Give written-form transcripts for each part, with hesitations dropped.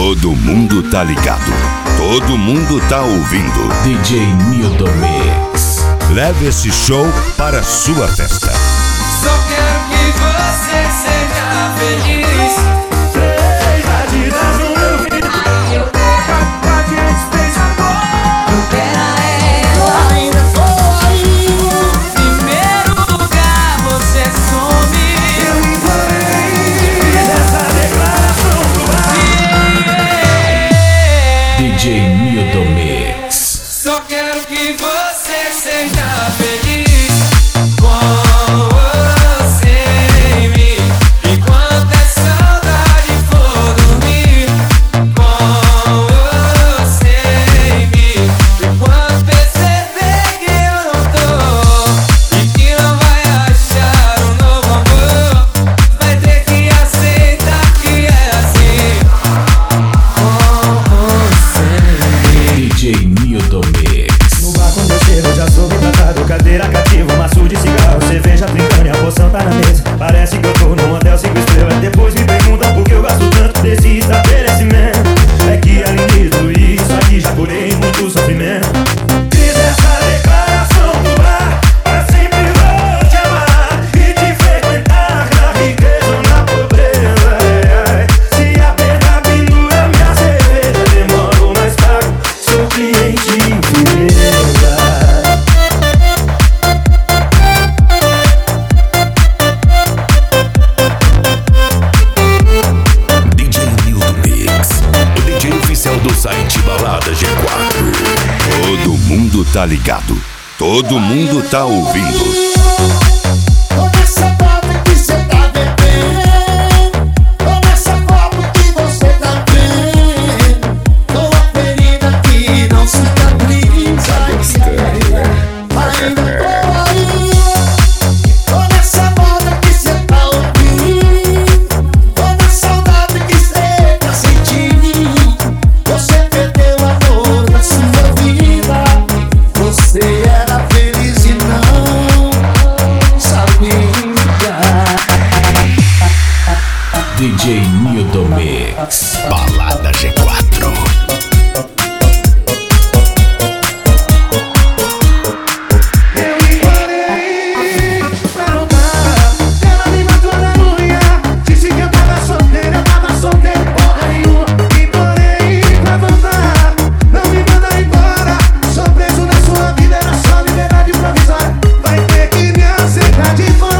Todo mundo tá ligado. Todo mundo tá ouvindo. DJ Nildo Mix. Leve esse show para a sua festa. Só quero que você seja feliz. Seja de dar no meu vídeo. Eu quero a gente fez amor. Eu quero ela. Ainda sou aí. Primeiro lugar você some. Eu implorei dessa declaração pro ar. DJ Nildo Mix. Só quero que você seja feliz. Com você em mim. Enquanto a saudade for dormir. Com você em mim. Enquanto perceber que eu não tô e que não vai achar um novo amor, vai ter que aceitar que é assim. Com você. DJ Nildo Mix. No bar quando eu chego já sou bem tratado. Cadeira cativa, maço de cigarro, cerveja trincando e a poção tá na mesa. Parece que eu tô num hotel 5 estrelas. Depois me perguntam por que eu gasto tanto desse estabelecimento. É que além de tudo isso aqui já curei muito sofrimento. Fiz essa declaração pro ar. Pra sempre vou te amar e te frequentar na riqueza ou na pobreza. Se a perda pendura minha cerveja, demoro mais pago. Sou cliente infeliz. DJ Nildo Mix, o DJ oficial do site Balada G4. Todo mundo tá ligado. Todo mundo tá ouvindo. Começa foto que cê tá bebendo. Começa foto que você tá vendo. Com a ferida que não cicatriza. Ainda tô aí. Começa moda que cê tá ouvindo. Toda saudade que cê tá sentindo. Você perdeu amor na sua vida. Você era feliz e não sabia. DJ Nildo Mix. Balada G4. Eu implorei pra não dar. Ela me matou na unha. Disse que eu tava solteiro, porra nenhuma. Implorei pra voltar. Não me manda embora. Sou preso na sua vida, era só liberdade provisória. Vai ter que me aceitar de volta.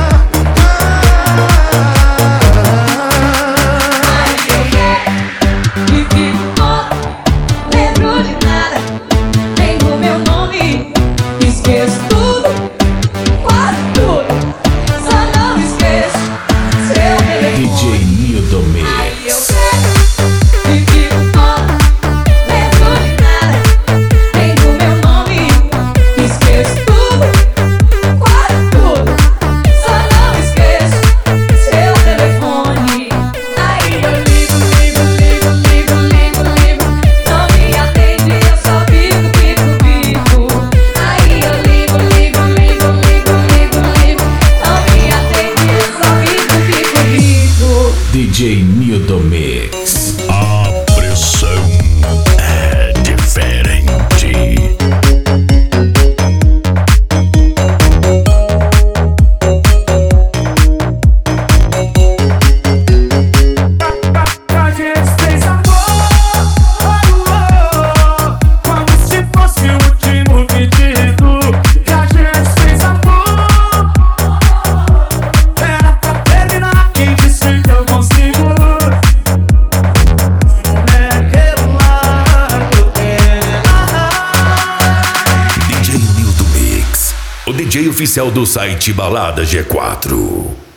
Me ficou, lembro de nada. Tenho meu nome, esqueço tudo, quase tudo. Só não esqueço seu telefone. DJ Nildo Mix. Me ficou, lembro de nada. Tenho meu nome, esqueço tudo, quase tudo. Só não esqueço seu telefone. Aí eu ligo, não me atende, eu só fico. Aí eu ligo, não me atende, eu só fico. DJ Nildo Mix. A pressão é diferente. A gente fez amor, como se fosse o último pedido. Que a gente fez amor, era pra terminar. Quem disse que eu consigo? DJ Nildo Mix, o DJ oficial do site Balada G4.